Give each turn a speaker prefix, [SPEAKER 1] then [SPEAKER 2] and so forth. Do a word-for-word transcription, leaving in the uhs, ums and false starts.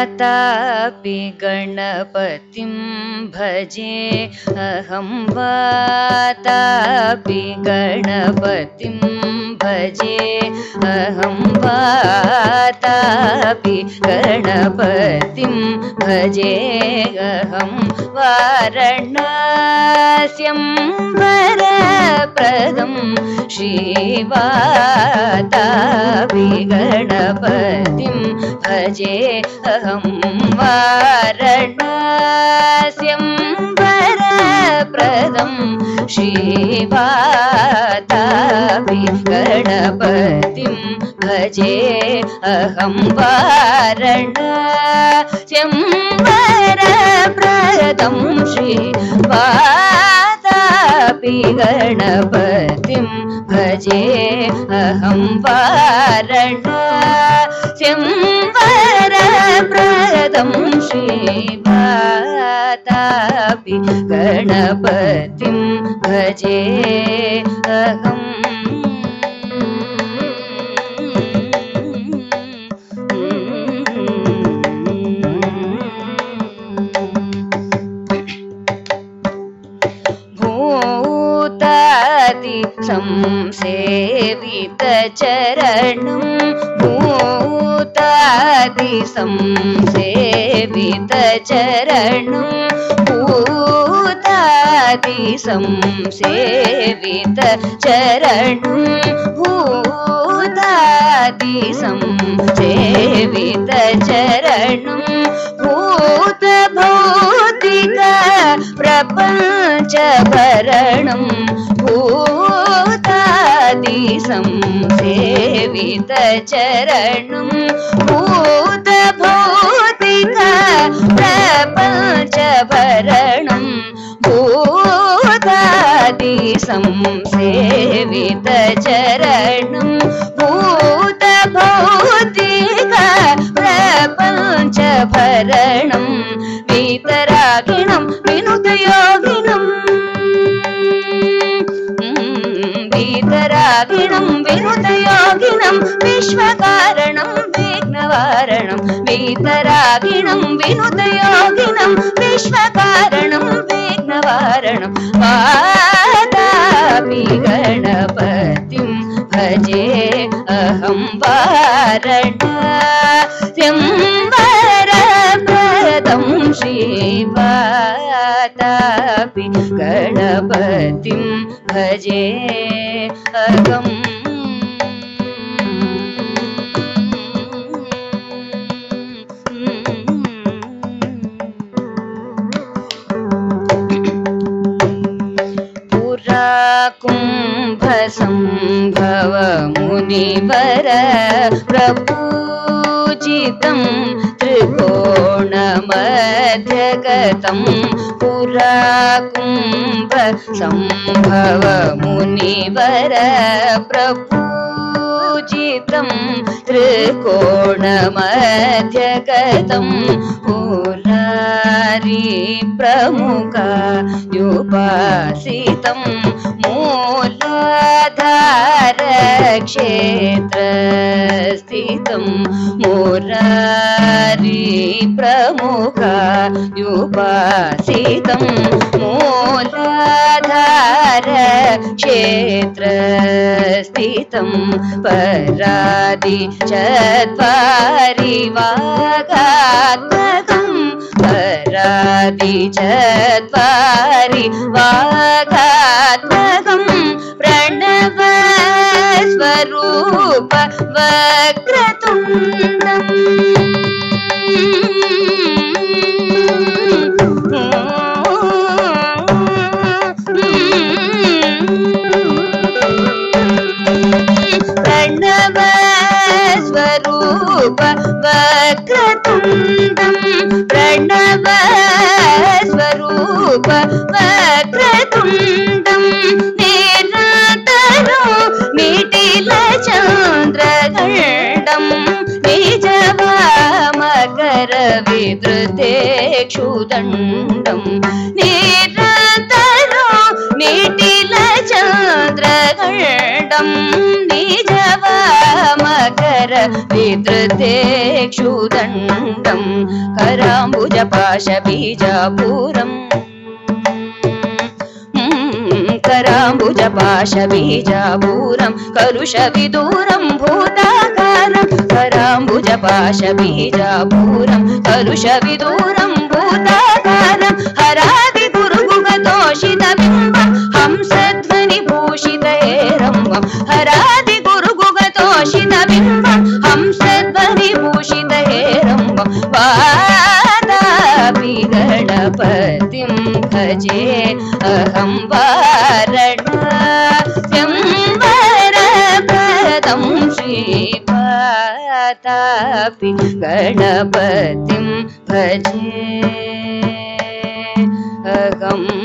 [SPEAKER 1] वातापि गणपतिं भजे अहं वातापि गणपतिं भजे अहं वातापि गणपतिं भजे अहं वाराणस्यं वरप्रदं श्रीवातापि गणपतिं भजे अहं वाराणस्यं वरप्रदं श्रीवातापि गणपतिं भजे अहं वाराणस्यं वरप्रदं श्रीवातापि गणपतिं भजे अहं वाराणस्यं वरप्रदं श्रीवातापि गणपतिं भजे अहम् संसेवितचरणं भूतादिसंसेवितचरणं भूतादिसंसेवितचरणं भूतादिसंसेवितचरणं भूतभौतिक प्रपञ्चभरणं भूतादिसंसेवितचरणं भूतभौतिक प्रपञ्चभरणं भूतादिसंसेवितचरणं भूतभौतिक प्रपञ्चभरणं वीतरागिणं विनुतयोगिनं वीतरागिणं विनुतयोगिनं विश्वकारणं विघ्नवारणं वीतरागिणं विनुतयोगिनं विश्वकारणं विघ्नवारणं वातापि गणपतिं भजे अहं वाराणस्यं वरप्रदं श्रीवातापि गणपतिं भजे अहम् कुम्भसंभव मुनिवर प्रपूजितं त्रिकोणमध्यगतं पुरा कुम्भसंभव मुनिवर प्रपूजितं त्रिकोणमध्यगतं पुरारी प्रमुखायुपासितं मूलाधार क्षेत्रस्थितं मुरारी प्रमुखायुपासितं मूलाधार क्षेत्रस्थितं परादि चत्वारि वागात्मकं परादि चत्वारि वागात्मकं प्रणव स्वरूप वक्रतुण्डम् प्रणव स्वरूप वक्रतुण्डं प्रणव स्वरूप वक्रतुण्डं निरन्तरो निटिल चन्द्रखण्डं निजवामकर विधृते क्षुदण्डं निरन्तरो निटिल चन्द्र चन्द्रगण्डं निजवामकर विधृते क्षुदण्डं कराम्बुजपाशबीजापूरम् कराम्बुजपाशबीजापूरं कलुषविदूरं भूताकारं कराम्बुजपाशबीजापूरं कलुषविदूरं भूताकारं हरादिगुरुगुगतोषितबिम्बं हंसध्वनिभूषितहेरम्बं हरादिगुरुगुगतोषितबिम्बं हंसध्वनिभूषितहेरम्बं वातापि गणपतिं भजे अहं वारणास्यं वरप्रदं श्रीवातापि गणपतिं भजे अहं